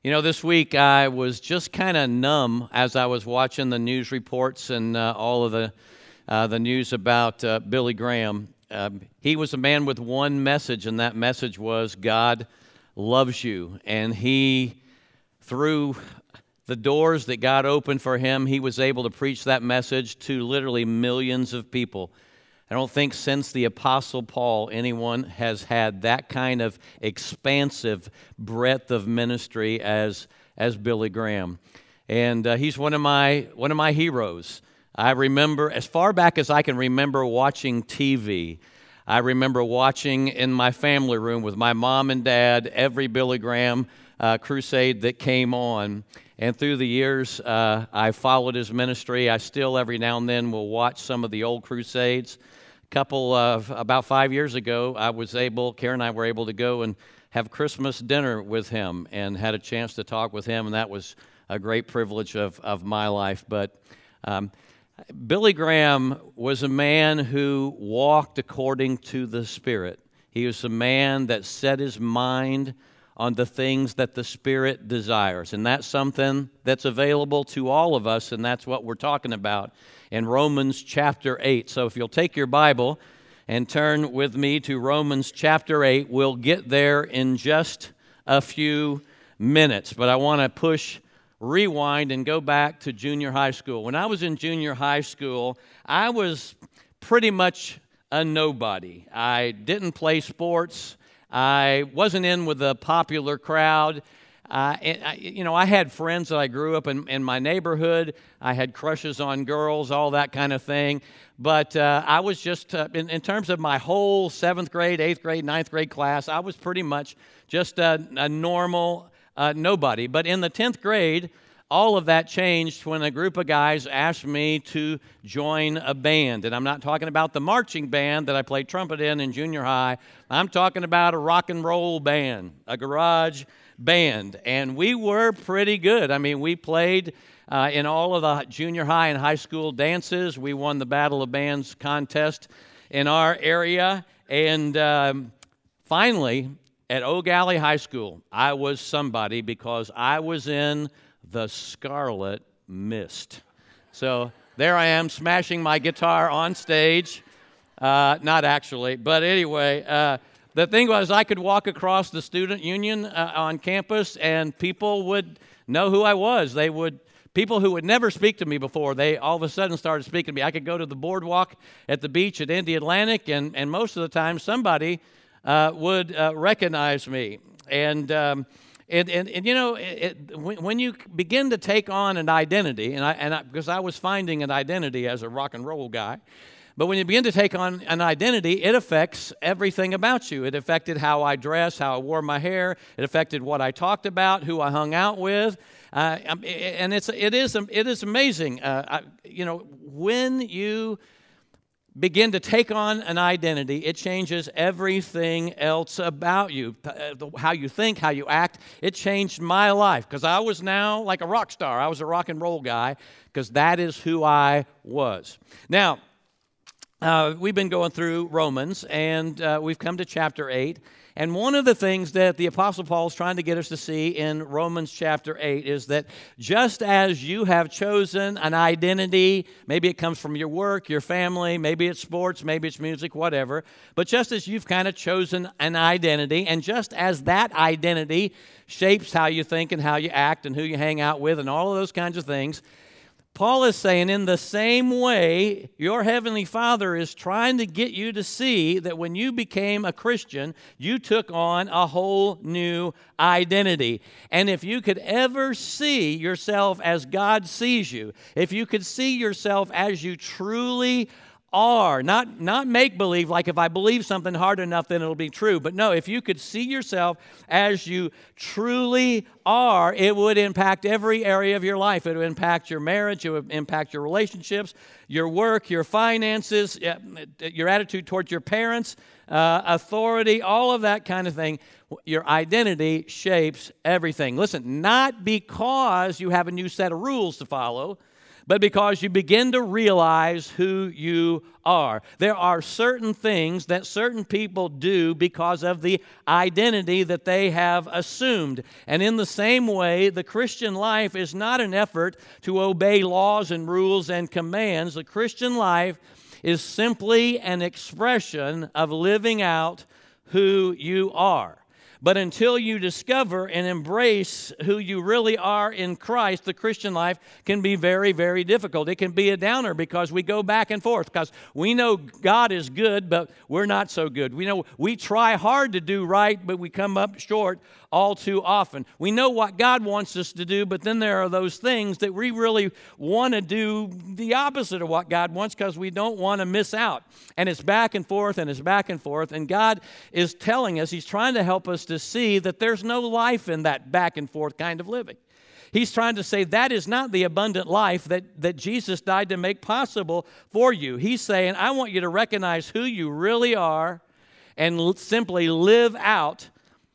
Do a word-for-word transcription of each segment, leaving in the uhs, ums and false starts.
You know, this week I was just kind of numb as I was watching the news reports and uh, all of the uh, the news about uh, Billy Graham. Um, he was a man with one message, and that message was God loves you. And he, through the doors that God opened for him, he was able to preach that message to literally millions of people. I don't think since the Apostle Paul anyone has had that kind of expansive breadth of ministry as as Billy Graham, and uh, he's one of my one of my heroes. I remember, as far back as I can remember, watching T V. I remember watching in my family room with my mom and dad every Billy Graham uh, crusade that came on. And through the years, uh, I followed his ministry. I still, every now and then, will watch some of the old crusades. A couple of, about five years ago, I was able, Karen and I were able to go and have Christmas dinner with him and had a chance to talk with him, and that was a great privilege of, of my life. But um, Billy Graham was a man who walked according to the Spirit. He was a man that set his mind on the things that the Spirit desires. And that's something that's available to all of us, and that's what we're talking about in Romans chapter eight. So if you'll take your Bible and turn with me to Romans chapter eight, we'll get there in just a few minutes. But I want to push rewind and go back to junior high school. When I was in junior high school, I was pretty much a nobody. I didn't play sports. I wasn't in with the popular crowd. Uh, and I, you know, I had friends that I grew up in, in my neighborhood. I had crushes on girls, all that kind of thing. But uh, I was just, uh, in, in terms of my whole seventh grade, eighth grade, ninth grade class, I was pretty much just a, a normal uh, nobody. But in the tenth grade, all of that changed when a group of guys asked me to join a band. And I'm not talking about the marching band that I played trumpet in in junior high. I'm talking about a rock and roll band, a garage band. And we were pretty good. I mean, we played uh, in all of the junior high and high school dances. We won the Battle of Bands contest in our area. And um, finally, at Eau Gallie High School, I was somebody because I was in the Scarlet Mist. So there I am smashing my guitar on stage. Uh, not actually, but anyway, uh, the thing was I could walk across the student union uh, on campus and people would know who I was. They would, people who would never speak to me before, they all of a sudden started speaking to me. I could go to the boardwalk at the beach at Indy Atlantic and, and most of the time somebody uh, would uh, recognize me. And um, And, and, and you know, it, it, when, when you begin to take on an identity, and I, and I, because I was finding an identity as a rock and roll guy, but when you begin to take on an identity, it affects everything about you. It affected how I dressed, how I wore my hair. It affected what I talked about, who I hung out with, uh, and it's it is it is amazing. Uh, I, you know, when you begin to take on an identity, it changes everything else about you, how you think, how you act. It changed my life because I was now like a rock star. I was a rock and roll guy because that is who I was. Now, uh, we've been going through Romans, and uh, we've come to chapter eight. And one of the things that the Apostle Paul is trying to get us to see in Romans chapter eight is that just as you have chosen an identity, maybe it comes from your work, your family, maybe it's sports, maybe it's music, whatever, but just as you've kind of chosen an identity, and just as that identity shapes how you think and how you act and who you hang out with and all of those kinds of things, Paul is saying in the same way, your Heavenly Father is trying to get you to see that when you became a Christian, you took on a whole new identity. And if you could ever see yourself as God sees you, if you could see yourself as you truly are, not, not make-believe, like if I believe something hard enough, then it'll be true. But no, if you could see yourself as you truly are, it would impact every area of your life. It would impact your marriage, it would impact your relationships, your work, your finances, your attitude towards your parents, uh, authority, all of that kind of thing. Your identity shapes everything. Listen, not because you have a new set of rules to follow, but because you begin to realize who you are. There are certain things that certain people do because of the identity that they have assumed. And in the same way, the Christian life is not an effort to obey laws and rules and commands. The Christian life is simply an expression of living out who you are. But until you discover and embrace who you really are in Christ, the Christian life can be very, very difficult. It can be a downer because we go back and forth because we know God is good, but we're not so good. We know we try hard to do right, but we come up short all too often. We know what God wants us to do, but then there are those things that we really want to do the opposite of what God wants because we don't want to miss out. And it's back and forth and it's back and forth. And God is telling us, He's trying to help us to see that there's no life in that back and forth kind of living. He's trying to say that is not the abundant life that, that Jesus died to make possible for you. He's saying, I want you to recognize who you really are and l- simply live out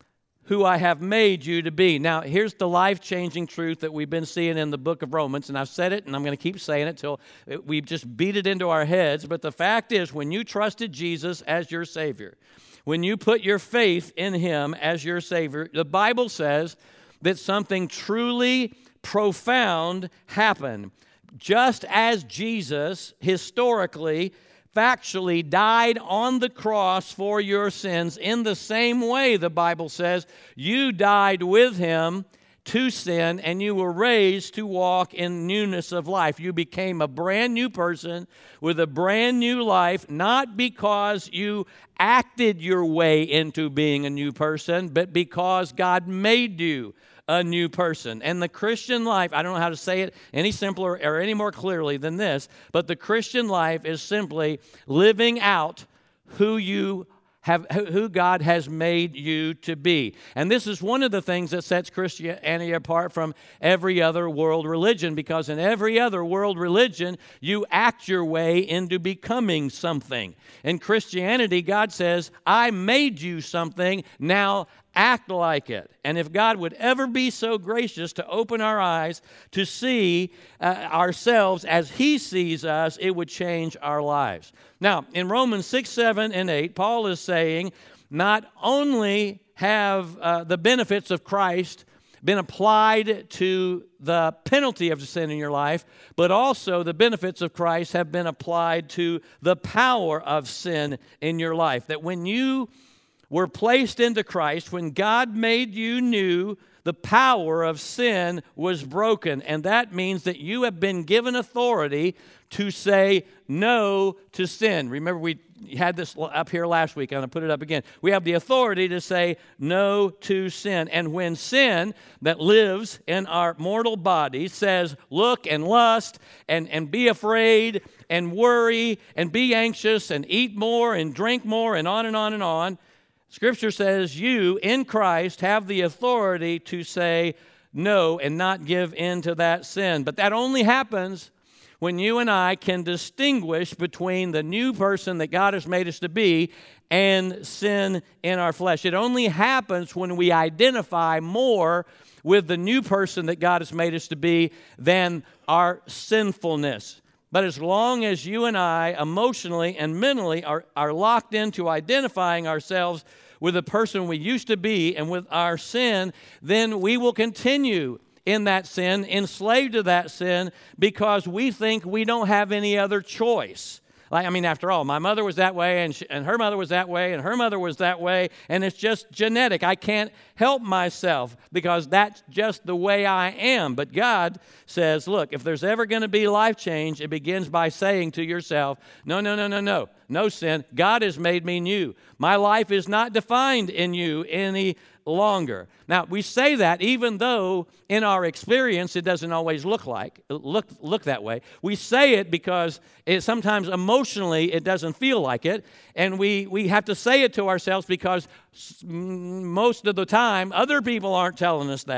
who I have made you to be. Now, here's the life-changing truth that we've been seeing in the book of Romans, and I've said it, and I'm going to keep saying it till we just beat it into our heads, but the fact is, when you trusted Jesus as your Savior, when you put your faith in Him as your Savior, the Bible says that something truly profound happened. Just as Jesus, historically, factually died on the cross for your sins, in the same way, the Bible says, you died with Him to sin, and you were raised to walk in newness of life. You became a brand new person with a brand new life, not because you acted your way into being a new person, but because God made you a new person. And the Christian life, I don't know how to say it any simpler or any more clearly than this, but the Christian life is simply living out who you have, who God has made you to be. And this is one of the things that sets Christianity apart from every other world religion, because in every other world religion, you act your way into becoming something. In Christianity, God says, I made you something, now act like it. And if God would ever be so gracious to open our eyes to see uh, ourselves as He sees us, it would change our lives. Now, in Romans six, seven, and eight, Paul is saying, not only have uh, the benefits of Christ been applied to the penalty of sin in your life, but also the benefits of Christ have been applied to the power of sin in your life. That when you were placed into Christ, when God made you new, the power of sin was broken. And that means that you have been given authority to say no to sin. Remember, we had this up here last week. I'm going to put it up again. We have the authority to say no to sin. And when sin that lives in our mortal body says, look and lust and, and be afraid and worry and be anxious and eat more and drink more and on and on and on, Scripture says you, in Christ, have the authority to say no and not give in to that sin. But that only happens when you and I can distinguish between the new person that God has made us to be and sin in our flesh. It only happens when we identify more with the new person that God has made us to be than our sinfulness. But as long as you and I emotionally and mentally are, are locked into identifying ourselves with the person we used to be and with our sin, then we will continue in that sin, enslaved to that sin, because we think we don't have any other choice. Like, I mean, after all, my mother was that way, and, she, and her mother was that way, and her mother was that way, and it's just genetic. I can't help myself because that's just the way I am. But God says, look, if there's ever going to be life change, it begins by saying to yourself, no, no, no, no, no, no sin. God has made me new. My life is not defined in you any longer. Now, we say that even though in our experience it doesn't always look like look look that way. We say it because it sometimes emotionally it doesn't feel like it, and we we have to say it to ourselves because most of the time other people aren't telling us that.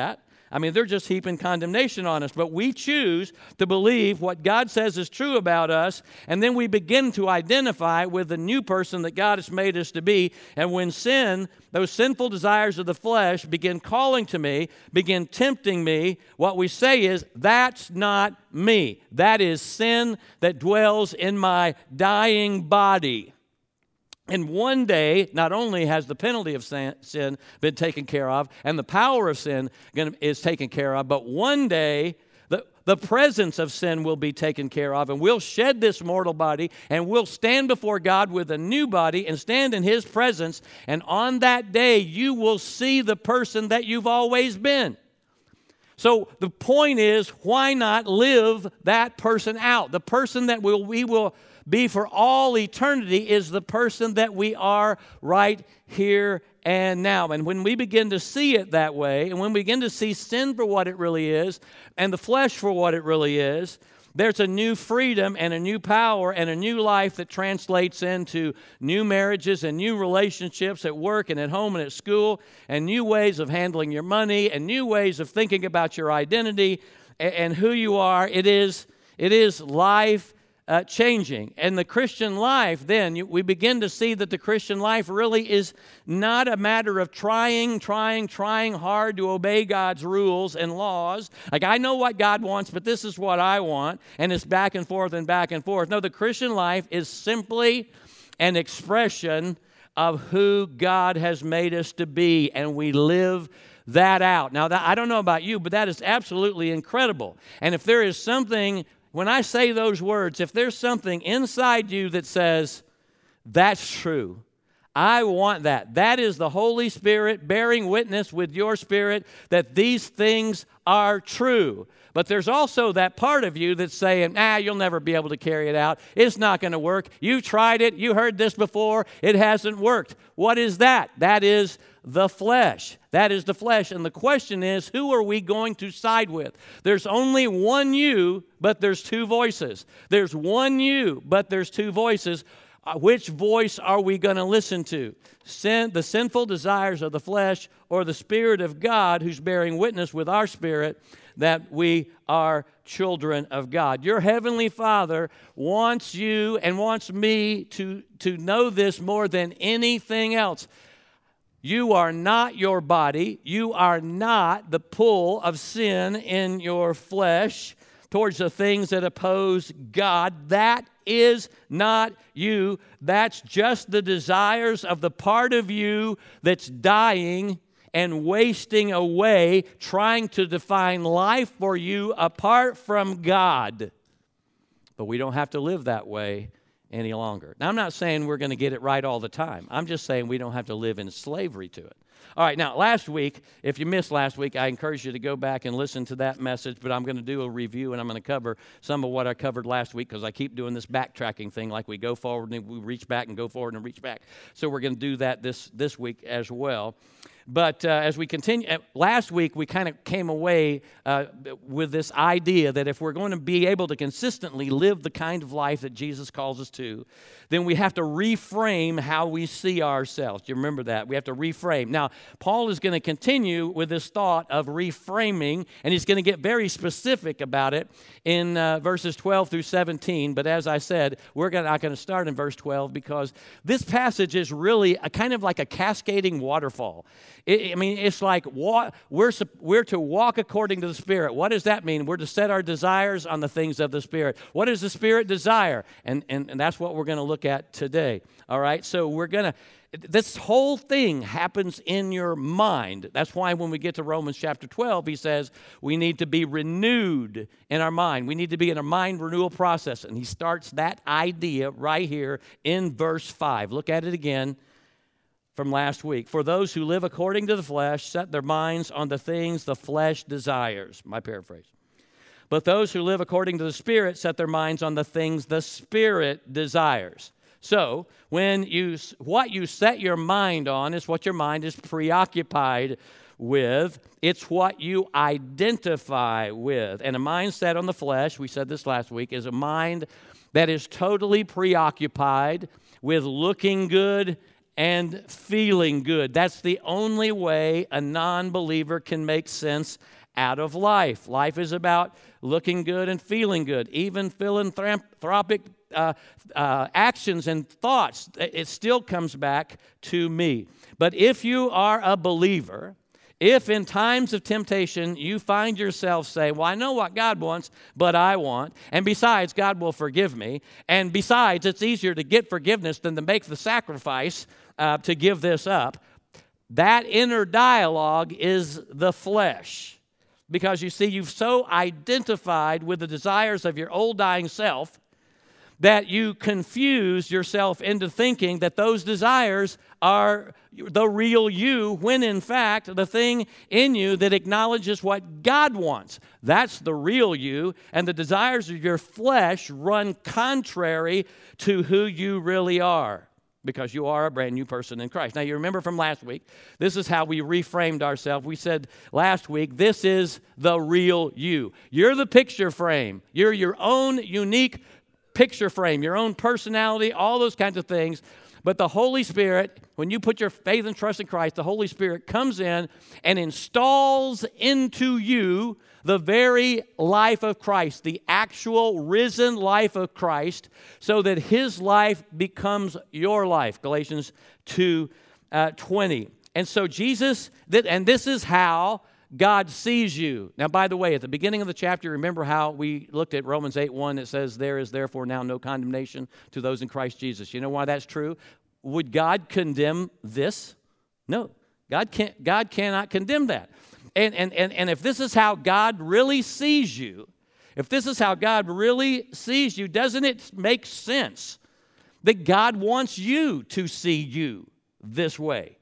I mean, they're just heaping condemnation on us. But we choose to believe what God says is true about us, and then we begin to identify with the new person that God has made us to be. And when sin, those sinful desires of the flesh, begin calling to me, begin tempting me, what we say is, that's not me. That is sin that dwells in my dying body. And one day, not only has the penalty of sin been taken care of, and the power of sin is taken care of, but one day, the, the presence of sin will be taken care of, and we'll shed this mortal body, and we'll stand before God with a new body and stand in His presence, and on that day, you will see the person that you've always been. So the point is, why not live that person out? The person that we'll, we will be for all eternity is the person that we are right here and now. And when we begin to see it that way, and when we begin to see sin for what it really is, and the flesh for what it really is, there's a new freedom and a new power and a new life that translates into new marriages and new relationships at work and at home and at school, and new ways of handling your money and new ways of thinking about your identity and, and who you are. It is, it is life Uh, changing. And the Christian life, then, you, we begin to see that the Christian life really is not a matter of trying, trying, trying hard to obey God's rules and laws. Like, I know what God wants, but this is what I want, and it's back and forth and back and forth. No, the Christian life is simply an expression of who God has made us to be, and we live that out. Now, that, I don't know about you, but that is absolutely incredible. And if there is something, when I say those words, if there's something inside you that says, that's true, I want that. That is the Holy Spirit bearing witness with your spirit that these things are true. But there's also that part of you that's saying, ah, you'll never be able to carry it out. It's not going to work. You tried it. You heard this before. It hasn't worked. What is that? That is the flesh. That is the flesh. And the question is, who are we going to side with? There's only one you, but there's two voices. There's one you, but there's two voices. Uh, which voice are we going to listen to? Sin, the sinful desires of the flesh, or the Spirit of God who's bearing witness with our spirit that we are children of God? Your Heavenly Father wants you and wants me to, to know this more than anything else. You are not your body. You are not the pull of sin in your flesh towards the things that oppose God. That is not you. That's just the desires of the part of you that's dying and wasting away, trying to define life for you apart from God. But we don't have to live that way any longer. Now, I'm not saying we're going to get it right all the time. I'm just saying we don't have to live in slavery to it. All right, now, last week, if you missed last week, I encourage you to go back and listen to that message, but I'm going to do a review, and I'm going to cover some of what I covered last week because I keep doing this backtracking thing, like we go forward and we reach back and go forward and reach back. So we're going to do that this, this week as well. But uh, as we continue, uh, last week we kind of came away uh, with this idea that if we're going to be able to consistently live the kind of life that Jesus calls us to, then we have to reframe how we see ourselves. Do you remember that? We have to reframe. Now, Paul is going to continue with this thought of reframing, and he's going to get very specific about it in uh, verses twelve through seventeen. But as I said, we're gonna, not going to start in verse twelve because this passage is really a kind of like a cascading waterfall. It, I mean, it's like wa- we're, we're to walk according to the Spirit. What does that mean? We're to set our desires on the things of the Spirit. What does the Spirit desire? And, and, and that's what we're going to look at today. All right? So we're going to, this whole thing happens in your mind. That's why when we get to Romans chapter twelve, he says we need to be renewed in our mind. We need to be in a mind renewal process. And he starts that idea right here in verse five. Look at it again. From last week. For those who live according to the flesh set their minds on the things the flesh desires. My paraphrase. But those who live according to the Spirit set their minds on the things the Spirit desires. So, when you what you set your mind on is what your mind is preoccupied with. It's what you identify with. And a mind set on the flesh, we said this last week, is a mind that is totally preoccupied with looking good and feeling good. That's the only way a non-believer can make sense out of life. Life is about looking good and feeling good. Even philanthropic uh, uh, actions and thoughts, it still comes back to me. But if you are a believer, if in times of temptation you find yourself saying, well, I know what God wants, but I want, and besides, God will forgive me, and besides, it's easier to get forgiveness than to make the sacrifice uh, to give this up, that inner dialogue is the flesh. Because you see, you've so identified with the desires of your old dying self that you confuse yourself into thinking that those desires are the real you, when in fact the thing in you that acknowledges what God wants, that's the real you, and the desires of your flesh run contrary to who you really are, because you are a brand new person in Christ. Now, you remember from last week, this is how we reframed ourselves. We said last week, this is the real you. You're the picture frame. You're your own unique picture frame, your own personality, all those kinds of things. But the Holy Spirit, when you put your faith and trust in Christ, the Holy Spirit comes in and installs into you the very life of Christ, the actual risen life of Christ, so that His life becomes your life, Galatians two twenty. And so Jesus, and this is how God sees you. Now, by the way, at the beginning of the chapter, remember how we looked at Romans eight one that says, there is therefore now no condemnation to those in Christ Jesus. You know why that's true? Would God condemn this? No. God can't, God cannot condemn that. And, and, and, and if this is how God really sees you, if this is how God really sees you, doesn't it make sense that God wants you to see you this way?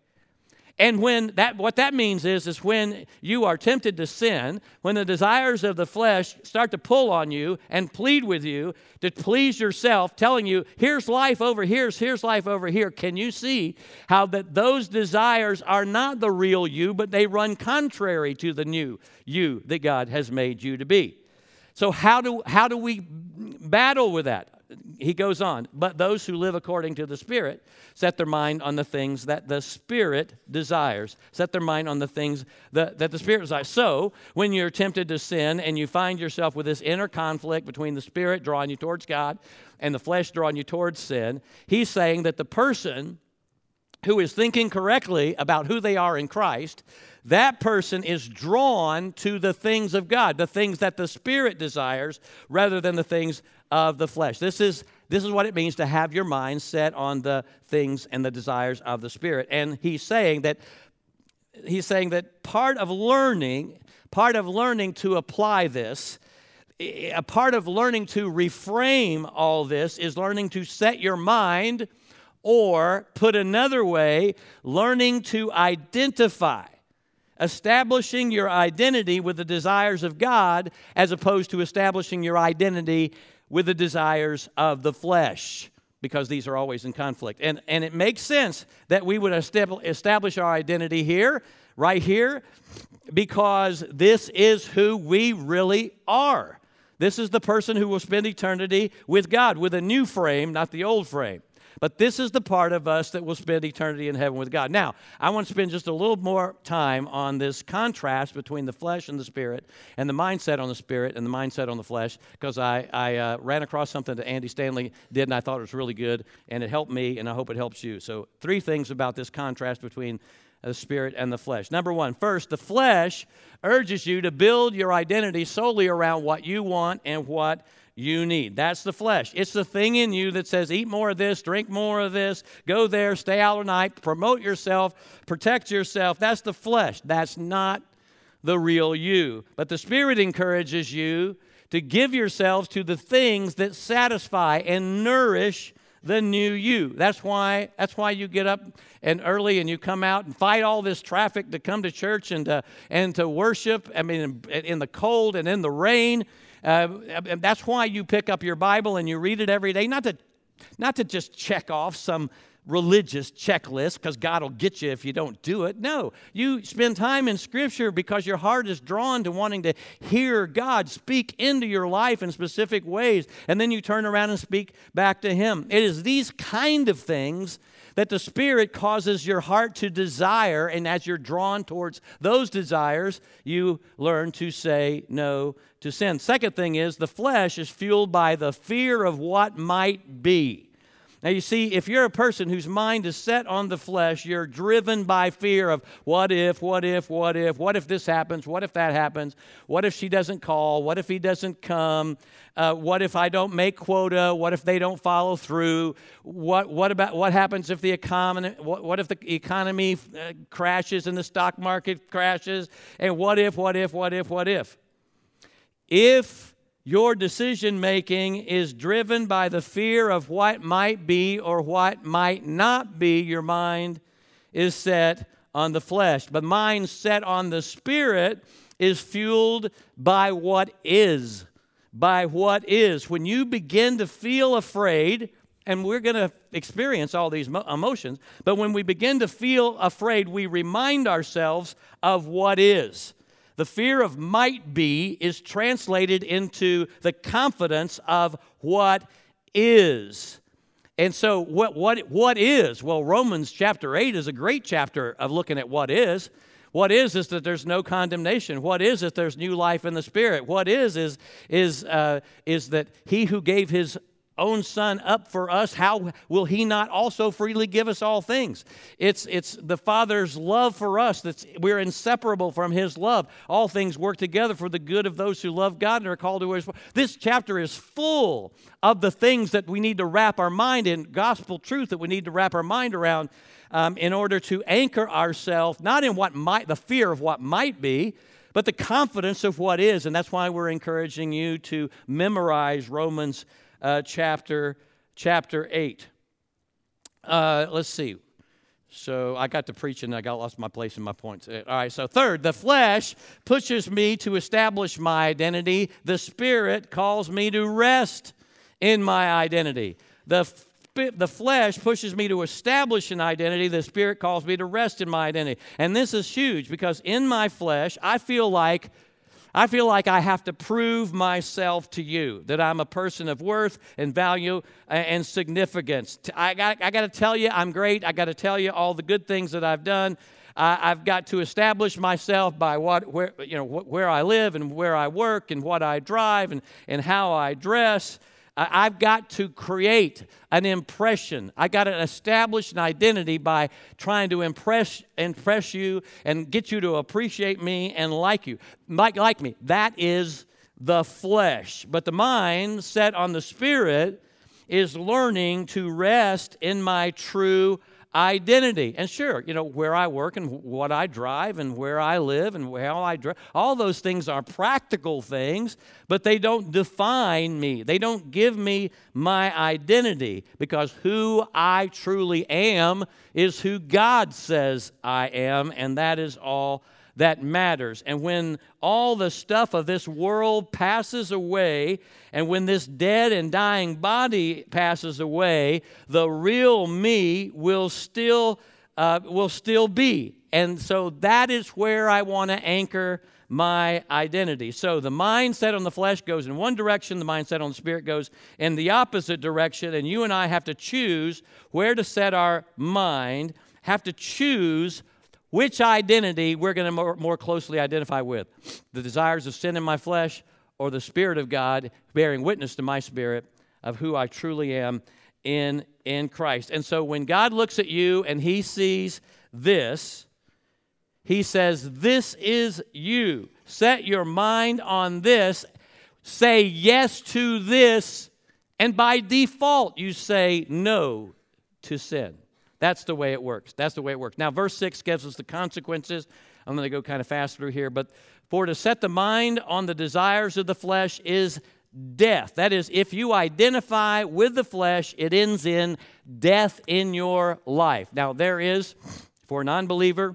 And when that, what that means is, is when you are tempted to sin, when the desires of the flesh start to pull on you and plead with you to please yourself, telling you, here's life over here, here's life over here. Can you see how that those desires are not the real you, but they run contrary to the new you that God has made you to be? So how do, how do we battle with that? He goes on, but those who live according to the Spirit set their mind on the things that the Spirit desires. Set their mind on the things that, that the Spirit desires. So, when you're tempted to sin and you find yourself with this inner conflict between the Spirit drawing you towards God and the flesh drawing you towards sin, he's saying that the person who is thinking correctly about who they are in Christ, that person is drawn to the things of God, the things that the Spirit desires, rather than the things of the flesh. This is, this is what it means to have your mind set on the things and the desires of the Spirit. And he's saying that he's saying that part of learning, part of learning to apply this, a part of learning to reframe all this is learning to set your mind, or put another way, learning to identify. Establishing your identity with the desires of God as opposed to establishing your identity with the desires of the flesh, because these are always in conflict. And, and it makes sense that we would establish our identity here, right here, because this is who we really are. This is the person who will spend eternity with God, with a new frame, not the old frame. But this is the part of us that will spend eternity in heaven with God. Now, I want to spend just a little more time on this contrast between the flesh and the Spirit, and the mindset on the Spirit and the mindset on the flesh, because I, I uh, ran across something that Andy Stanley did, and I thought it was really good, and it helped me, and I hope it helps you. So three things about this contrast between the Spirit and the flesh. Number one, first, the flesh urges you to build your identity solely around what you want and what you need. That's the flesh. It's the thing in you that says, eat more of this, drink more of this, go there, stay out all night, promote yourself, protect yourself. That's the flesh. That's not the real you. But the Spirit encourages you to give yourselves to the things that satisfy and nourish the new you. That's why, that's why you get up and early and you come out and fight all this traffic to come to church and to, and to worship, I mean, in, in the cold and in the rain. Uh, and that's why you pick up your Bible and you read it every day, not to, not to just check off some religious checklist, because God will get you if you don't do it. No, you spend time in Scripture because your heart is drawn to wanting to hear God speak into your life in specific ways, and then you turn around and speak back to Him. It is these kind of things that the Spirit causes your heart to desire, and as you're drawn towards those desires, you learn to say no to sin. Second thing is, the flesh is fueled by the fear of what might be. Now, you see, if you're a person whose mind is set on the flesh, you're driven by fear of what if, what if, what if, what if this happens, what if that happens, what if she doesn't call, what if he doesn't come, uh, what if I don't make quota, what if they don't follow through, what what about what happens if the economy, what, what if the economy uh, crashes and the stock market crashes, and what if, what if, what if, what if? If your decision-making is driven by the fear of what might be or what might not be, your mind is set on the flesh. The mind set on the Spirit is fueled by what is. By what is. When you begin to feel afraid, and we're going to experience all these emotions, but when we begin to feel afraid, we remind ourselves of what is. The fear of might be is translated into the confidence of what is. And so what, what, what is? Well, Romans chapter eight is a great chapter of looking at what is. What is is that there's no condemnation. What is is there's new life in the Spirit. What is is, is, uh, is that he who gave his own Son up for us, how will he not also freely give us all things? It's it's the Father's love for us. That's we're inseparable from his love. All things work together for the good of those who love God and are called to his. This chapter is full of the things that we need to wrap our mind in, gospel truth that we need to wrap our mind around um, in order to anchor ourselves, not in what might, the fear of what might be, but the confidence of what is. And that's why we're encouraging you to memorize Romans Uh, chapter chapter eight. Uh, let's see. So I got to preaching, I got lost my place in my points. All right, so third, the flesh pushes me to establish my identity. The Spirit calls me to rest in my identity. The, the flesh pushes me to establish an identity. The Spirit calls me to rest in my identity. And this is huge because in my flesh, I feel like I feel like I have to prove myself to you, that I'm a person of worth and value and significance. I got, I got to tell you I'm great. I got to tell you all the good things that I've done. Uh, I've got to establish myself by what, where, you know, where I live and where I work and what I drive and, and how I dress. I've got to create an impression. I got to establish an identity by trying to impress impress you and get you to appreciate me and like you, like, like me. That is the flesh. But the mind set on the Spirit is learning to rest in my true identity. And sure, you know, where I work and what I drive and where I live and how I drive, all those things are practical things, but they don't define me. They don't give me my identity, because who I truly am is who God says I am, and that is all that matters. And when all the stuff of this world passes away, and when this dead and dying body passes away, the real me will still uh, will still be. And so that is where I want to anchor my identity. So the mindset on the flesh goes in one direction, the mindset on the Spirit goes in the opposite direction, and you and I have to choose where to set our mind, have to choose which identity we're going to more, more closely identify with. The desires of sin in my flesh, or the Spirit of God bearing witness to my spirit of who I truly am in, in Christ. And so when God looks at you and he sees this, he says, this is you. Set your mind on this. Say yes to this. And by default, you say no to sin. That's the way it works. That's the way it works. Now, verse six gives us the consequences. I'm going to go kind of fast through here. But for to set the mind on the desires of the flesh is death. That is, if you identify with the flesh, it ends in death in your life. Now, there is, for a non-believer,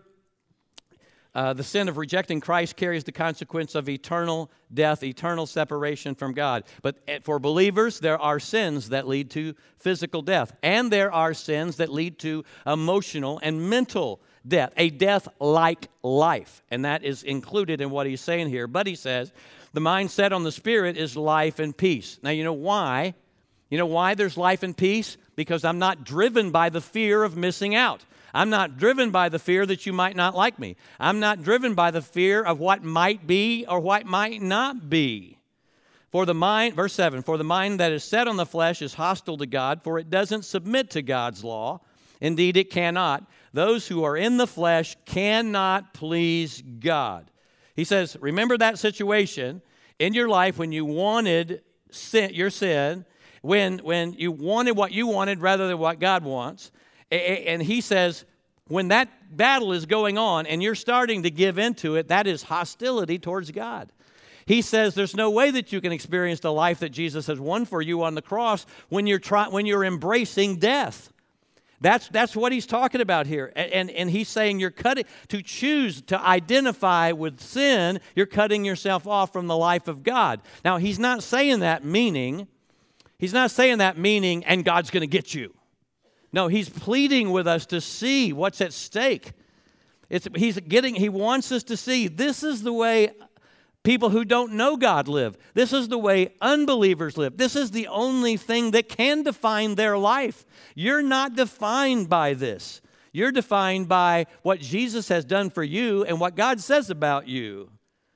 Uh, the sin of rejecting Christ carries the consequence of eternal death, eternal separation from God. But for believers, there are sins that lead to physical death. And there are sins that lead to emotional and mental death, a death like life. And that is included in what he's saying here. But he says, the mindset on the Spirit is life and peace. Now, you know why? You know why there's life and peace? Because I'm not driven by the fear of missing out. I'm not driven by the fear that you might not like me. I'm not driven by the fear of what might be or what might not be. For the mind, verse seven, for the mind that is set on the flesh is hostile to God, for it doesn't submit to God's law. Indeed, it cannot. Those who are in the flesh cannot please God. He says, remember that situation in your life when you wanted sin, your sin, when, when you wanted what you wanted rather than what God wants. And he says, when that battle is going on and you're starting to give into it, that is hostility towards God. He says there's no way that you can experience the life that Jesus has won for you on the cross when you're try, when you're embracing death. That's, that's what he's talking about here. And, and, and he's saying you're cutting, to choose to identify with sin, you're cutting yourself off from the life of God. Now, he's not saying that meaning, he's not saying that meaning, and God's going to get you. No, he's pleading with us to see what's at stake. It's, he's getting, he wants us to see this is the way people who don't know God live. This is the way unbelievers live. This is the only thing that can define their life. You're not defined by this. You're defined by what Jesus has done for you and what God says about you.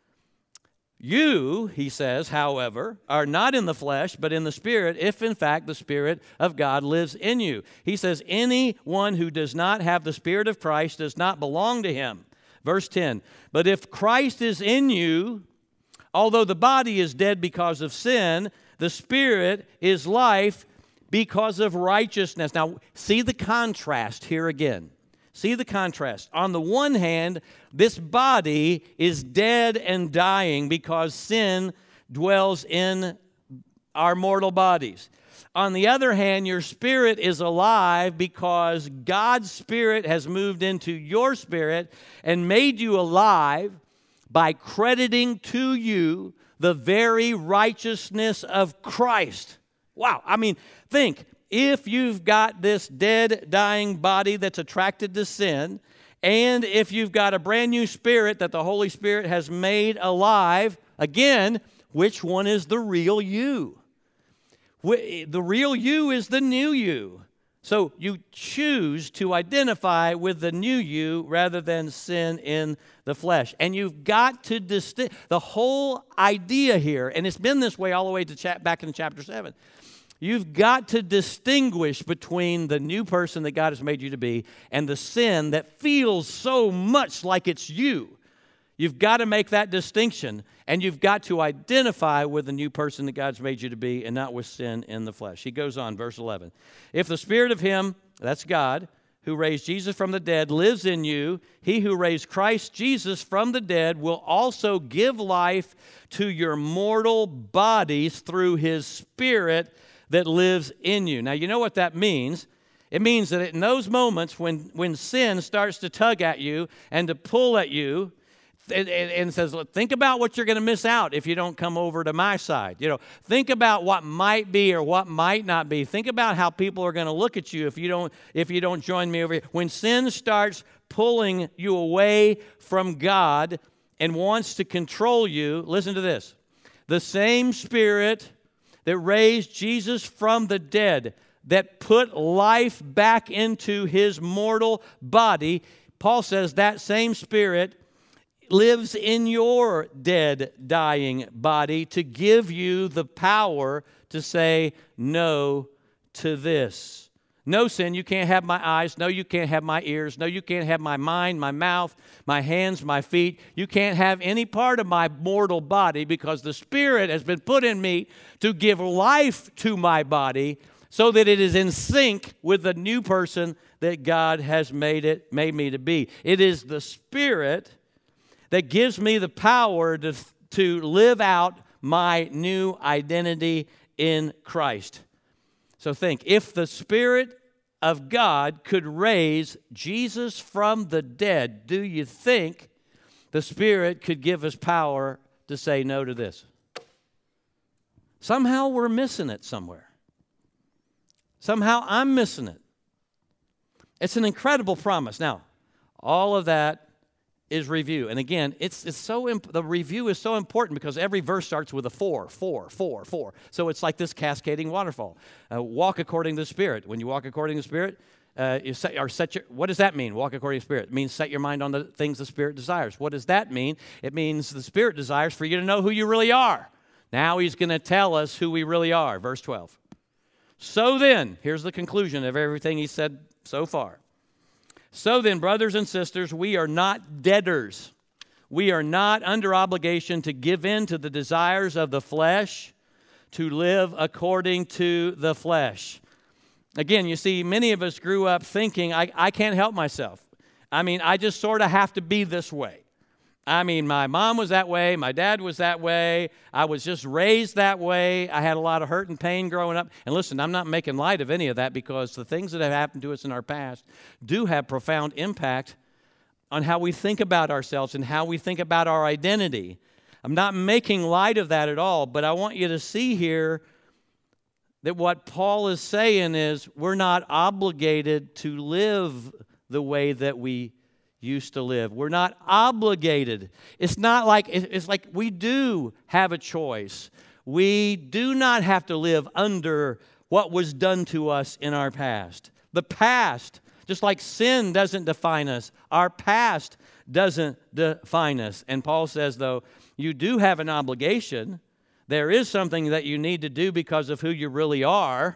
You, he says, however, are not in the flesh, but in the Spirit, if in fact the Spirit of God lives in you. He says, anyone who does not have the Spirit of Christ does not belong to him. Verse ten, but if Christ is in you, although the body is dead because of sin, the Spirit is life because of righteousness. Now, see the contrast here again. See the contrast. On the one hand, this body is dead and dying because sin dwells in our mortal bodies. On the other hand, your spirit is alive because God's Spirit has moved into your spirit and made you alive by crediting to you the very righteousness of Christ. Wow. I mean, think. If you've got this dead, dying body that's attracted to sin, and if you've got a brand new spirit that the Holy Spirit has made alive, again, which one is the real you? The real you is the new you. So you choose to identify with the new you rather than sin in the flesh. And you've got to distinguish the whole idea here, and it's been this way all the way to cha- back in chapter seven. You've got to distinguish between the new person that God has made you to be and the sin that feels so much like it's you. You've got to make that distinction, and you've got to identify with the new person that God's made you to be and not with sin in the flesh. He goes on, verse eleven. If the Spirit of Him, that's God, who raised Jesus from the dead lives in you, He who raised Christ Jesus from the dead will also give life to your mortal bodies through His Spirit that lives in you. Now, you know what that means. It means that in those moments when, when sin starts to tug at you and to pull at you, and, and, and says, look, think about what you're going to miss out if you don't come over to my side. You know, think about what might be or what might not be. Think about how people are going to look at you if you don't if you don't join me over here. When sin starts pulling you away from God and wants to control you, listen to this. The same Spirit that raised Jesus from the dead, that put life back into His mortal body, Paul says that same Spirit lives in your dead, dying body to give you the power to say no to this. No, sin, you can't have my eyes. No, you can't have my ears. No, you can't have my mind, my mouth, my hands, my feet. You can't have any part of my mortal body because the Spirit has been put in me to give life to my body so that it is in sync with the new person that God has made it, made me to be. It is the Spirit that gives me the power to, to live out my new identity in Christ. So think, if the Spirit of God could raise Jesus from the dead, do you think the Spirit could give us power to say no to this? Somehow we're missing it somewhere. Somehow I'm missing it. It's an incredible promise. Now, all of that is review. And again, it's, it's so imp- the review is so important because every verse starts with a four, four, four, four. So it's like this cascading waterfall. Uh, walk according to the Spirit. When you walk according to the Spirit, uh, you set, or set your, what does that mean, walk according to the Spirit? It means set your mind on the things the Spirit desires. What does that mean? It means the Spirit desires for you to know who you really are. Now he's going to tell us who we really are. Verse twelve. So then, here's the conclusion of everything he said so far. So then, brothers and sisters, we are not debtors. We are not under obligation to give in to the desires of the flesh, to live according to the flesh. Again, you see, many of us grew up thinking, I, I can't help myself. I mean, I just sort of have to be this way. I mean, my mom was that way. My dad was that way. I was just raised that way. I had a lot of hurt and pain growing up. And listen, I'm not making light of any of that because the things that have happened to us in our past do have profound impact on how we think about ourselves and how we think about our identity. I'm not making light of that at all, but I want you to see here that what Paul is saying is we're not obligated to live the way that we used to live. We're not obligated. It's not like, it's like we do have a choice. We do not have to live under what was done to us in our past. The past, just like sin doesn't define us, our past doesn't define us. And Paul says, though, you do have an obligation. There is something that you need to do because of who you really are.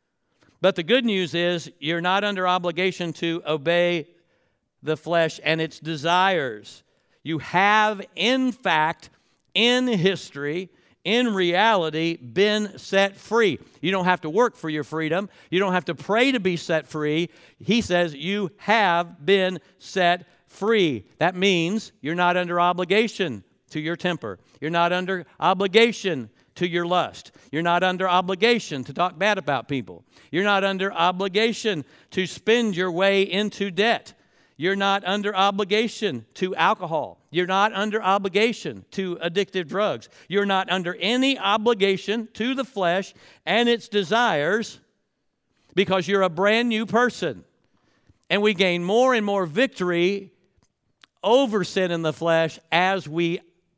But the good news is you're not under obligation to obey the flesh and its desires. You have, in fact, in history, in reality, been set free. You don't have to work for your freedom. You don't have to pray to be set free. He says you have been set free. That means you're not under obligation to your temper. You're not under obligation to your lust. You're not under obligation to talk bad about people. You're not under obligation to spend your way into debt. You're not under obligation to alcohol. You're not under obligation to addictive drugs. You're not under any obligation to the flesh and its desires because you're a brand new person. And we gain more and more victory over sin in the flesh as we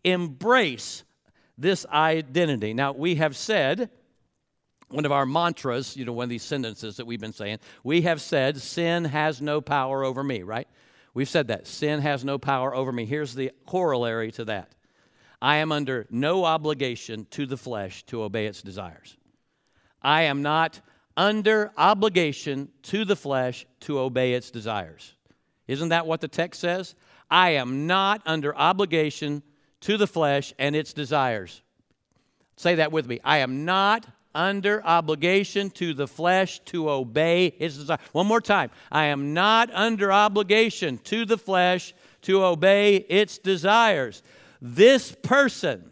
embrace this identity. Now, we have said, one of our mantras, you know, one of these sentences that we've been saying, we have said, sin has no power over me, right? We've said that. Sin has no power over me. Here's the corollary to that. I am under no obligation to the flesh to obey its desires. I am not under obligation to the flesh to obey its desires. Isn't that what the text says? I am not under obligation to the flesh and its desires. Say that with me. I am not under obligation to the flesh to obey its desire. One more time. I am not under obligation to the flesh to obey its desires. This person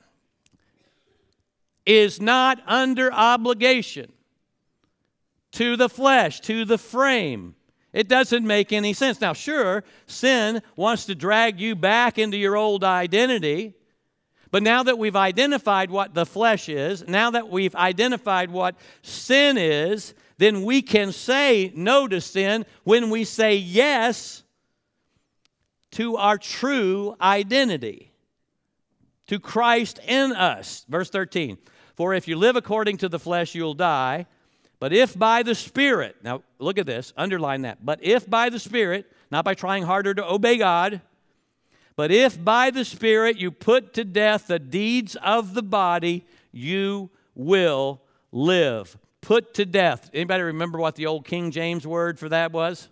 is not under obligation to the flesh, to the frame. It doesn't make any sense. Now, sure, sin wants to drag you back into your old identity. But now that we've identified what the flesh is, now that we've identified what sin is, then we can say no to sin when we say yes to our true identity, to Christ in us. Verse thirteen, for if you live according to the flesh, you'll die. But if by the Spirit, now look at this, underline that. But if by the Spirit, not by trying harder to obey God, but if by the Spirit you put to death the deeds of the body, you will live. Put to death. Anybody remember what the old King James word for that was?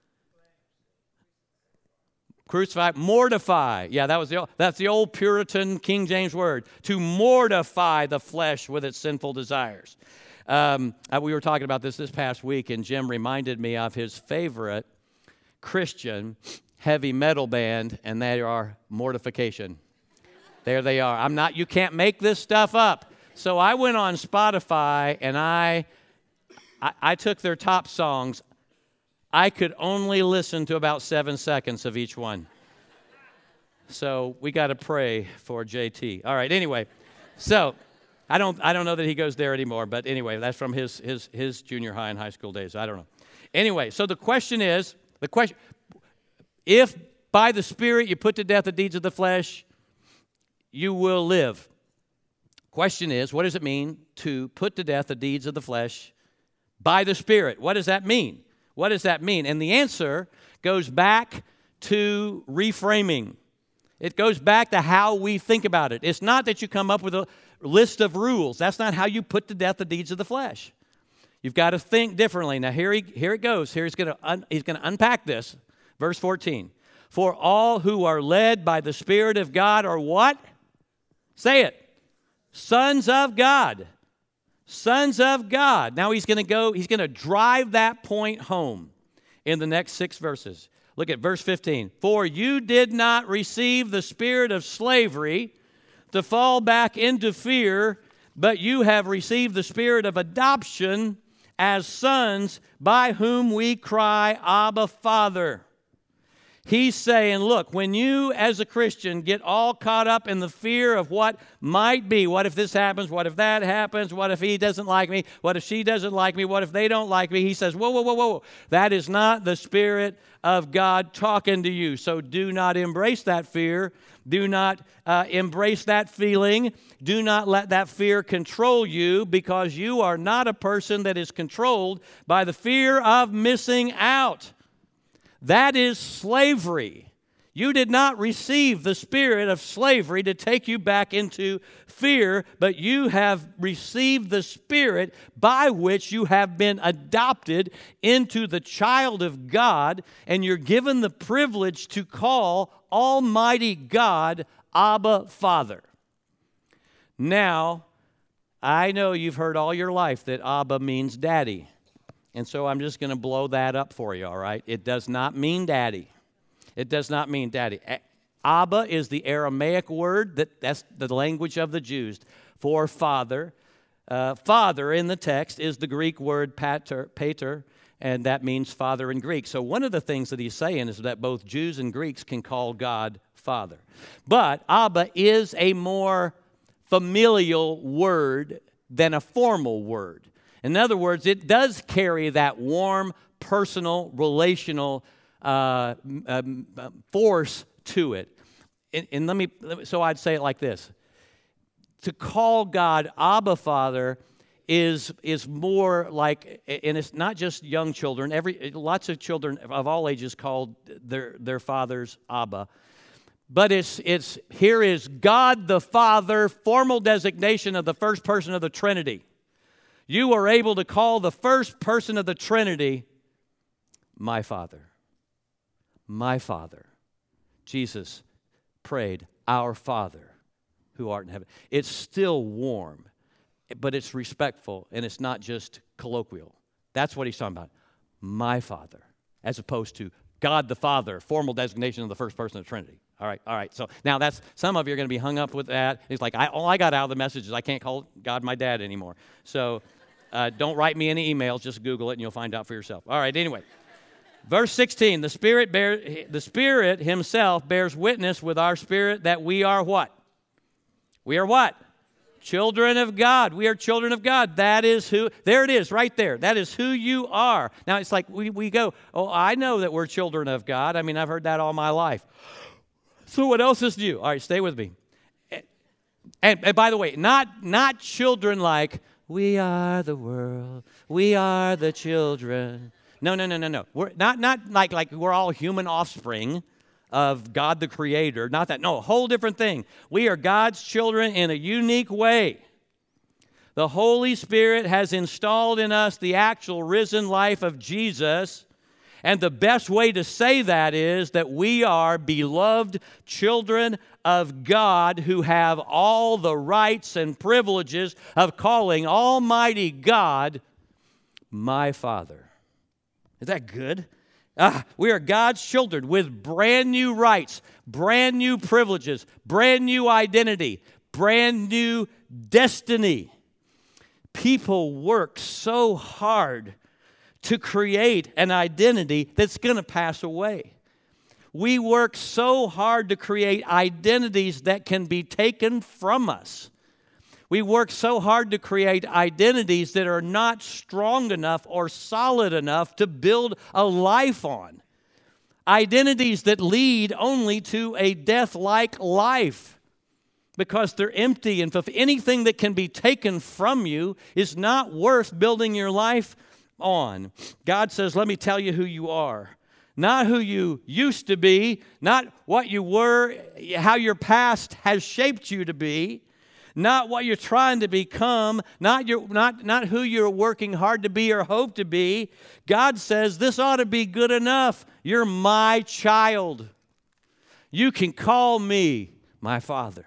Crucify, mortify. Yeah, that was the that's the old Puritan King James word. To mortify the flesh with its sinful desires. Um, we were talking about this this past week, and Jim reminded me of his favorite Christian heavy metal band, and they are Mortification. There they are. I'm not, you can't make this stuff up. So I went on Spotify, and I, I, I took their top songs. I could only listen to about seven seconds of each one. So we got to pray for J T. All right, anyway. So I don't, I don't know that he goes there anymore, but anyway, that's from his, his, his junior high and high school days. I don't know. Anyway, so the question is, the question... If by the Spirit you put to death the deeds of the flesh, you will live. Question is, what does it mean to put to death the deeds of the flesh by the Spirit? What does that mean? What does that mean? And the answer goes back to reframing. It goes back to how we think about it. It's not that you come up with a list of rules. That's not how you put to death the deeds of the flesh. You've got to think differently. Now, here, he, here it goes. Here he's going to un, he's going to unpack this. Verse fourteen. For all who are led by the Spirit of God are what? Say it. Sons of God. Sons of God. Now he's going to go, he's going to drive that point home in the next six verses. Look at verse fifteen. For you did not receive the spirit of slavery to fall back into fear, but you have received the spirit of adoption as sons, by whom we cry, Abba, Father. He's saying, look, when you as a Christian get all caught up in the fear of what might be, what if this happens, what if that happens, what if he doesn't like me, what if she doesn't like me, what if they don't like me, he says, whoa, whoa, whoa, whoa, that is not the Spirit of God talking to you. So do not embrace that fear. Do not uh, embrace that feeling. Do not let that fear control you, because you are not a person that is controlled by the fear of missing out. That is slavery. You did not receive the spirit of slavery to take you back into fear, but you have received the Spirit by which you have been adopted into the child of God, and you're given the privilege to call Almighty God Abba, Father. Now, I know you've heard all your life that Abba means daddy. And so I'm just going to blow that up for you, all right? It does not mean daddy. It does not mean daddy. Abba is the Aramaic word, that, that's the language of the Jews, for father. Uh, father in the text is the Greek word pater, pater, and that means father in Greek. So one of the things that he's saying is that both Jews and Greeks can call God Father. But Abba is a more familial word than a formal word. In other words, it does carry that warm, personal, relational uh, um, force to it. And, and let me, so I'd say it like this. To call God Abba Father is, is more like, and it's not just young children. Every, lots of children of all ages called their, their fathers Abba. But it's, it's, here is God the Father, formal designation of the first person of the Trinity. You are able to call the first person of the Trinity, my Father. My Father. Jesus prayed, our Father who art in heaven. It's still warm, but it's respectful, and it's not just colloquial. That's what he's talking about. My Father, as opposed to God the Father, formal designation of the first person of the Trinity. All right, all right. So now that's, some of you are going to be hung up with that. It's like, I, all I got out of the message is I can't call God my dad anymore. So uh, don't write me any emails. Just Google it and you'll find out for yourself. All right, anyway. Verse sixteen, the Spirit, bear, the Spirit himself bears witness with our spirit that we are what? We are what? Children of God. We are children of God. That is who, there it is right there. That is who you are. Now it's like we, we go, oh, I know that we're children of God. I mean, I've heard that all my life. So what else is new? All right, stay with me. And, and by the way, not, not children like, we are the world, we are the children. No, no, no, no, no. We're not, not like, like we're all human offspring of God the Creator. Not that. No, a whole different thing. We are God's children in a unique way. The Holy Spirit has installed in us the actual risen life of Jesus. And the best way to say that is that we are beloved children of God who have all the rights and privileges of calling Almighty God my Father. Is that good? Ah, we are God's children with brand new rights, brand new privileges, brand new identity, brand new destiny. People work so hard to create an identity that's going to pass away. We work so hard to create identities that can be taken from us. We work so hard to create identities that are not strong enough or solid enough to build a life on. Identities that lead only to a death-like life because they're empty, and if anything that can be taken from you is not worth building your life on. God says, let me tell you who you are. Not who you used to be, not what you were, how your past has shaped you to be, not what you're trying to become, not, your, not, not who you're working hard to be or hope to be. God says, this ought to be good enough. You're my child. You can call me my Father.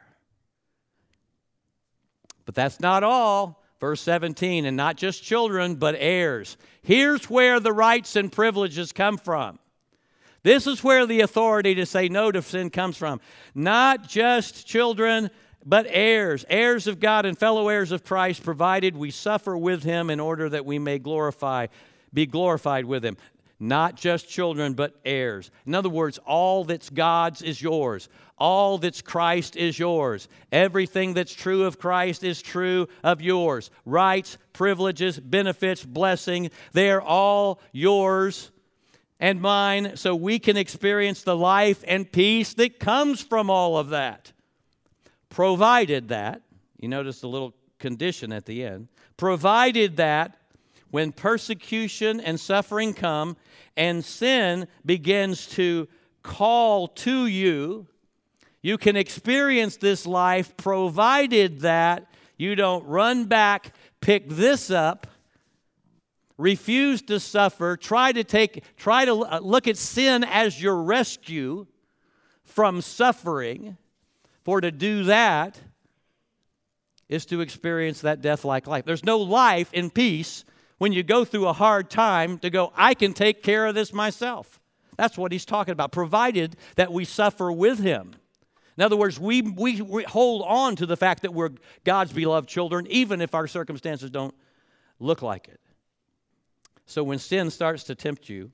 But that's not all. Verse seventeen, and not just children, but heirs. Here's where the rights and privileges come from. This is where the authority to say no to sin comes from. Not just children, but heirs, heirs of God and fellow heirs of Christ, provided we suffer with him in order that we may glorify, be glorified with him. Not just children, but heirs. In other words, all that's God's is yours. All that's Christ is yours. Everything that's true of Christ is true of yours. Rights, privileges, benefits, blessing, they're all yours and mine, so we can experience the life and peace that comes from all of that. Provided that, you notice the little condition at the end, provided that when persecution and suffering come and sin begins to call to you, you can experience this life provided that you don't run back, pick this up, refuse to suffer, try to take, try to look at sin as your rescue from suffering. For to do that is to experience that death-like life. There's no life in peace when you go through a hard time to go, I can take care of this myself. That's what he's talking about, provided that we suffer with him. In other words, we, we, we hold on to the fact that we're God's beloved children, even if our circumstances don't look like it. So when sin starts to tempt you,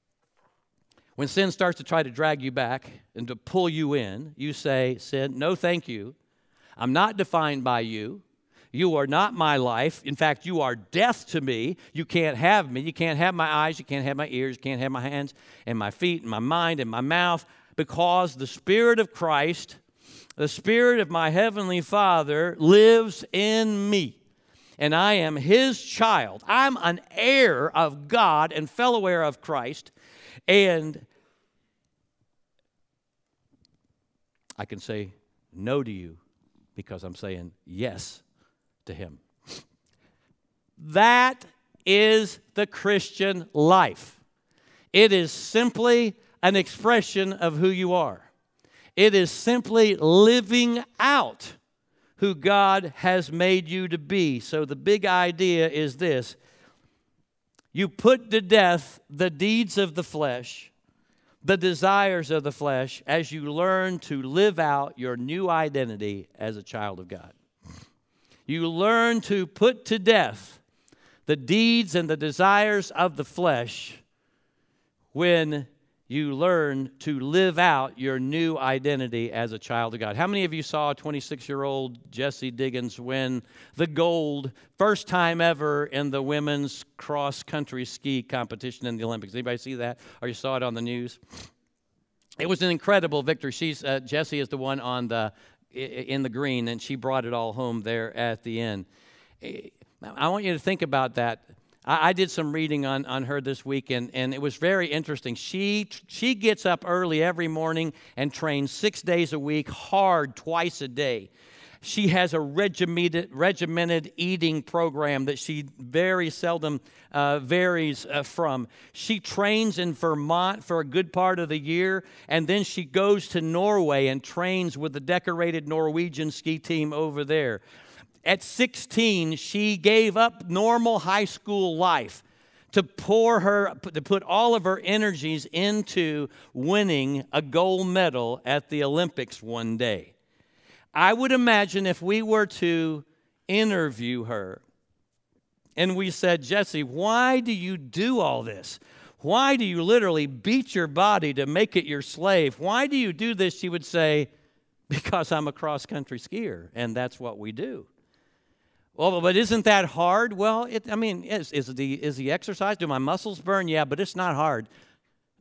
when sin starts to try to drag you back and to pull you in, you say, sin, no thank you. I'm not defined by you. You are not my life. In fact, you are death to me. You can't have me. You can't have my eyes. You can't have my ears. You can't have my hands and my feet and my mind and my mouth, because the Spirit of Christ, the Spirit of my Heavenly Father, lives in me. And I am His child. I'm an heir of God and fellow heir of Christ. And I can say no to you because I'm saying yes to Him. That is the Christian life. It is simply an expression of who you are. It is simply living out who God has made you to be. So the big idea is this: you put to death the deeds of the flesh, the desires of the flesh, as you learn to live out your new identity as a child of God. You learn to put to death the deeds and the desires of the flesh when you learn to live out your new identity as a child of God. How many of you saw twenty-six-year-old Jessie Diggins win the gold, first time ever in the women's cross-country ski competition in the Olympics? Anybody see that? Or you saw it on the news? It was an incredible victory. She's uh, Jessie is the one on the in the green, and she brought it all home there at the end. I want you to think about that. I did some reading on, on her this week, and, and it was very interesting. She she gets up early every morning and trains six days a week, hard, twice a day. She has a regimented, regimented eating program that she very seldom uh, varies uh, from. She trains in Vermont for a good part of the year, and then she goes to Norway and trains with the decorated Norwegian ski team over there. At sixteen, she gave up normal high school life to pour her, to put all of her energies into winning a gold medal at the Olympics one day. I would imagine if we were to interview her and we said, Jessie, why do you do all this? Why do you literally beat your body to make it your slave? Why do you do this? She would say, because I'm a cross-country skier, and that's what we do. Well, but isn't that hard? Well, it, I mean, is, is, the, is the exercise, do my muscles burn? Yeah, but it's not hard.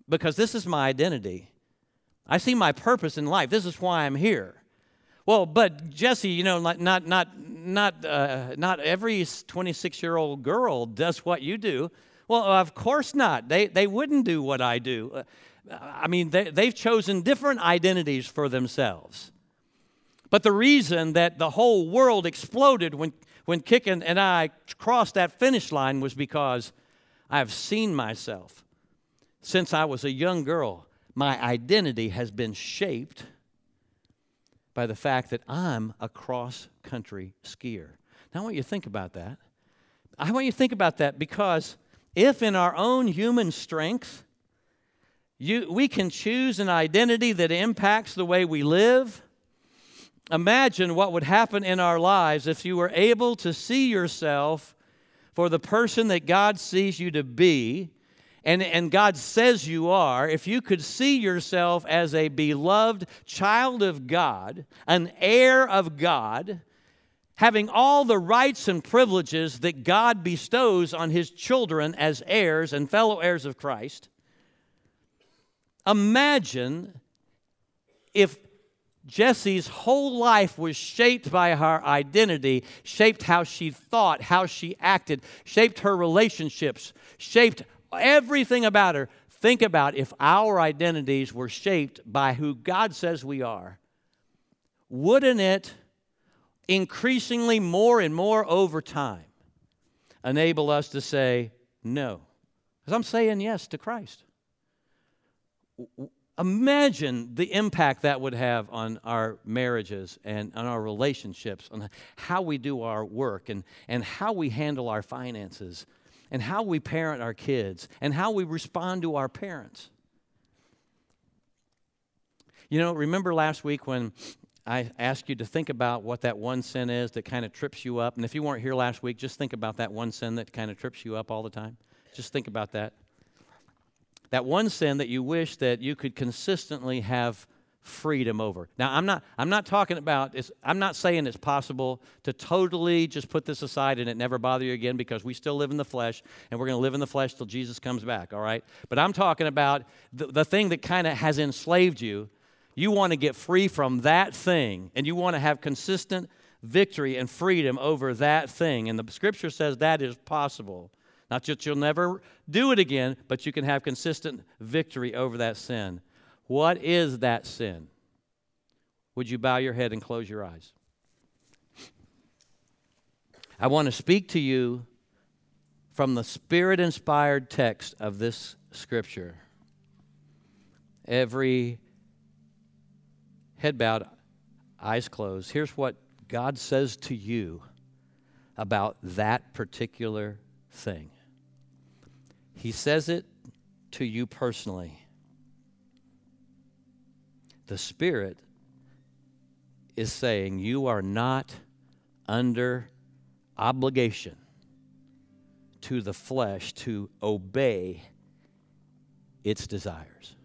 because this is my identity. I see my purpose in life. This is why I'm here. Well, but Jesse, you know, not not not not uh, not every twenty-six-year-old girl does what you do. Well, of course not. They they wouldn't do what I do. Uh, I mean, they, they've chosen different identities for themselves. But the reason that the whole world exploded when when Kik and, and I crossed that finish line was because I've seen myself since I was a young girl. My identity has been shaped by the fact that I'm a cross-country skier. Now, I want you to think about that. I want you to think about that because if in our own human strength, you, we can choose an identity that impacts the way we live, imagine what would happen in our lives if you were able to see yourself for the person that God sees you to be, and, and God says you are. If you could see yourself as a beloved child of God, an heir of God, having all the rights and privileges that God bestows on His children as heirs and fellow heirs of Christ, imagine if Jesse's whole life was shaped by her identity, shaped how she thought, how she acted, shaped her relationships, shaped everything about her. Think about if our identities were shaped by who God says we are. Wouldn't it increasingly more and more over time enable us to say no? Because I'm saying yes to Christ. Imagine the impact that would have on our marriages and on our relationships, on how we do our work and, and how we handle our finances and how we parent our kids and how we respond to our parents. You know, remember last week when I asked you to think about what that one sin is that kind of trips you up? And if you weren't here last week, just think about that one sin that kind of trips you up all the time. Just think about that. That one sin that you wish that you could consistently have freedom over. Now, I'm not I'm not talking about, it's, I'm not saying it's possible to totally just put this aside and it never bother you again, because we still live in the flesh, and we're going to live in the flesh till Jesus comes back, all right? But I'm talking about the, the thing that kind of has enslaved you. You want to get free from that thing, and you want to have consistent victory and freedom over that thing. And the Scripture says that is possible. Not that you'll never do it again, but you can have consistent victory over that sin. What is that sin? Would you bow your head and close your eyes? I want to speak to you from the Spirit-inspired text of this Scripture. Every head bowed, eyes closed. Here's what God says to you about that particular thing. He says it to you personally. The Spirit is saying you are not under obligation to the flesh to obey its desires.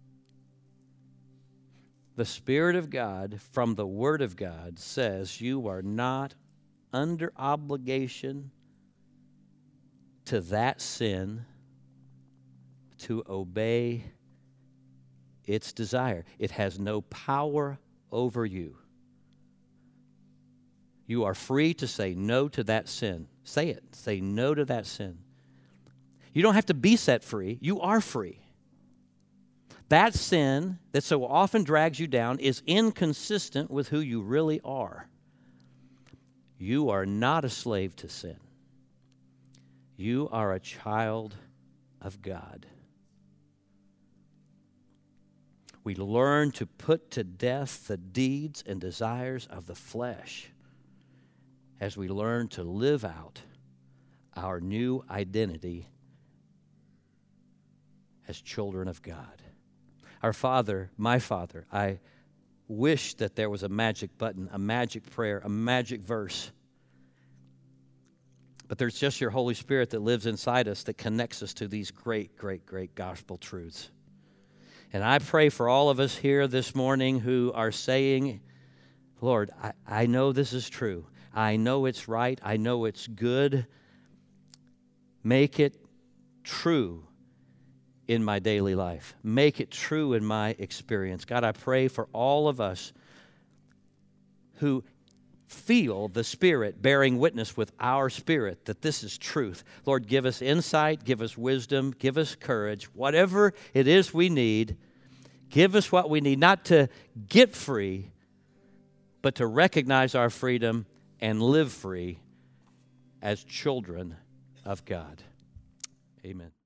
The Spirit of God from the Word of God says you are not under obligation to that sin to obey its desire. It has no power over you. You are free to say no to that sin. Say it. Say no to that sin. You don't have to be set free. You are free. That sin that so often drags you down is inconsistent with who you really are. You are not a slave to sin. You are a child of God. We learn to put to death the deeds and desires of the flesh as we learn to live out our new identity as children of God. Our Father, my Father, I wish that there was a magic button, a magic prayer, a magic verse. But there's just your Holy Spirit that lives inside us that connects us to these great, great, great gospel truths. And I pray for all of us here this morning who are saying, Lord, I, I know this is true. I know it's right. I know it's good. Make it true in my daily life. Make it true in my experience. God, I pray for all of us who feel the Spirit bearing witness with our spirit that this is truth. Lord, give us insight, give us wisdom, give us courage. Whatever it is we need, give us what we need, not to get free, but to recognize our freedom and live free as children of God. Amen.